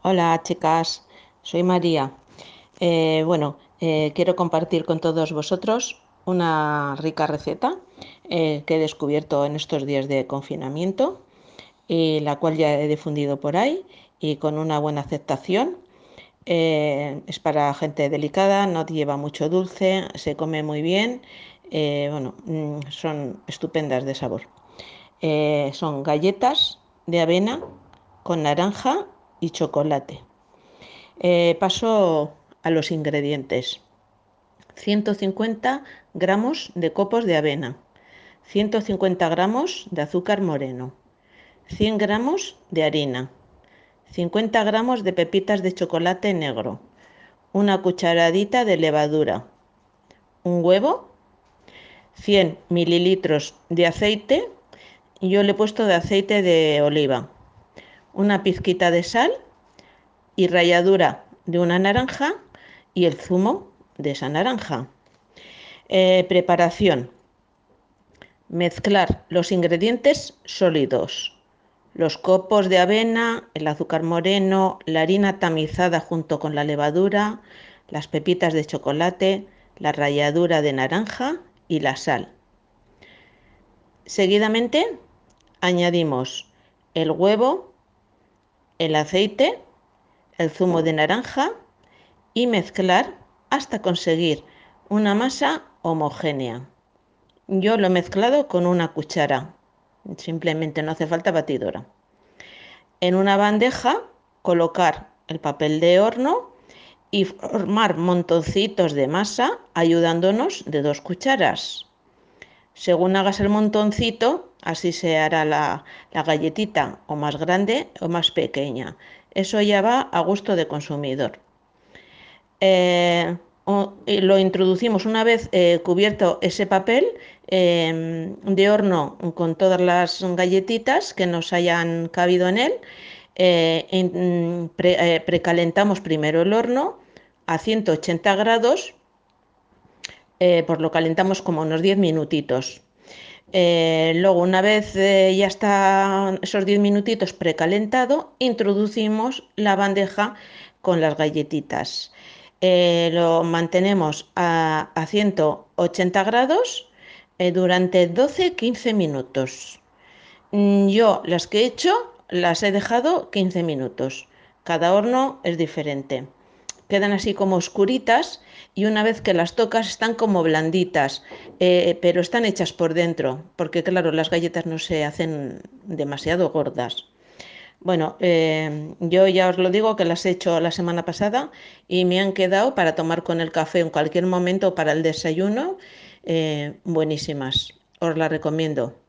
Hola chicas, soy María. Quiero compartir con todos vosotros una rica receta que he descubierto en estos días de confinamiento y la cual ya he difundido por ahí y con una buena aceptación. Es para gente delicada, no lleva mucho dulce, se come muy bien. Son estupendas de sabor. Son galletas de avena con naranja y chocolate. Paso a los ingredientes. 150 gramos de copos de avena, 150 gramos de azúcar moreno, 100 gramos de harina, 50 gramos de pepitas de chocolate negro, una cucharadita de levadura, un huevo, 100 mililitros de aceite, yo le he puesto de aceite de oliva, una pizquita de sal y ralladura de una naranja y el zumo de esa naranja. Preparación. Mezclar los ingredientes sólidos. Los copos de avena, el azúcar moreno, la harina tamizada junto con la levadura, las pepitas de chocolate, la ralladura de naranja y la sal. Seguidamente añadimos el huevo, el aceite, el zumo de naranja y mezclar hasta conseguir una masa homogénea. Yo lo he mezclado con una cuchara, simplemente no hace falta batidora. En una bandeja colocar el papel de horno y formar montoncitos de masa ayudándonos de 2 cucharas. Según hagas el montoncito, así se hará la galletita o más grande o más pequeña. Eso ya va a gusto de consumidor. Y lo introducimos una vez cubierto ese papel de horno con todas las galletitas que nos hayan cabido en él. Precalentamos primero el horno a 180 grados, pues lo calentamos como unos 10 minutitos. Luego, una vez ya están esos 10 minutitos precalentado, introducimos la bandeja con las galletitas. Lo mantenemos a 180 grados durante 12-15 minutos. Yo las que he hecho las he dejado 15 minutos. Cada horno es diferente. Quedan así como oscuritas y una vez que las tocas están como blanditas, pero están hechas por dentro, porque claro, las galletas no se hacen demasiado gordas. Bueno, yo ya os lo digo que las he hecho la semana pasada y me han quedado para tomar con el café en cualquier momento para el desayuno, buenísimas. Os las recomiendo.